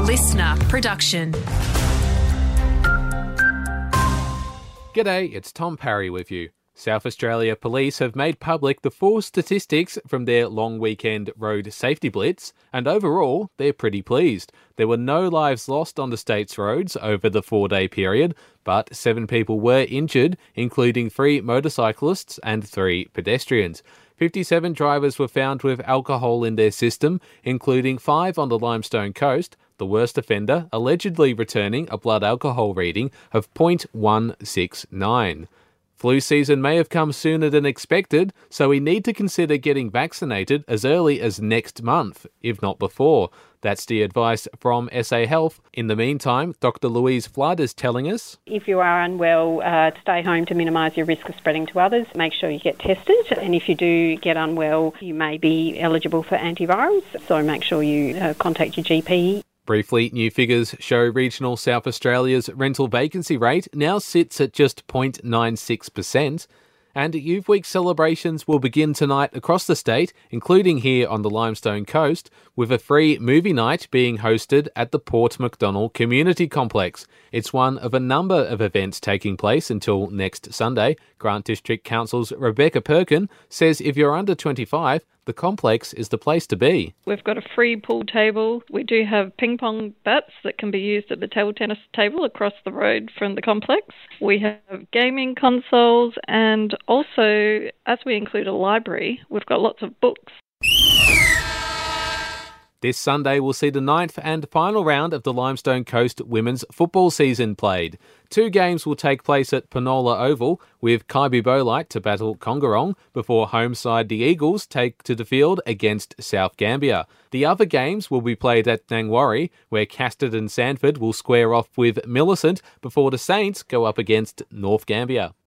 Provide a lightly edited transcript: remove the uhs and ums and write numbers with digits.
listener production. G'day, it's Tom Parry with you. South Australia Police have made public the full statistics from their long weekend road safety blitz, and overall, they're pretty pleased. There were no lives lost on the state's roads over the 4-day period, but 7 people were injured, including 3 motorcyclists and 3 pedestrians. 57 drivers were found with alcohol in their system, including 5 on the Limestone Coast, the worst offender allegedly returning a blood alcohol reading of 0.169. Flu season may have come sooner than expected, so we need to consider getting vaccinated as early as next month, if not before. That's the advice from SA Health. In the meantime, Dr. Louise Flood is telling us, if you are unwell, stay home to minimise your risk of spreading to others. Make sure you get tested, and if you do get unwell, you may be eligible for antivirals, so make sure you contact your GP. Briefly, new figures show regional South Australia's rental vacancy rate now sits at just 0.96%. And Youth Week celebrations will begin tonight across the state, including here on the Limestone Coast, with a free movie night being hosted at the Port Macdonnell Community Complex. It's one of a number of events taking place until next Sunday. Grant District Council's Rebecca Perkin says if you're under 25, the complex is the place to be. We've got a free pool table. We do have ping pong bats that can be used at the table tennis table across the road from the complex. We have gaming consoles, and also, as we include a library, we've got lots of books. This Sunday will see the 9th and final round of the Limestone Coast women's football season played. 2 games will take place at Penola Oval, with Kaibu Bolite to battle Congarong before home side the Eagles take to the field against South Gambia. The other games will be played at Nangwarry, where Castard and Sanford will square off with Millicent before the Saints go up against North Gambia.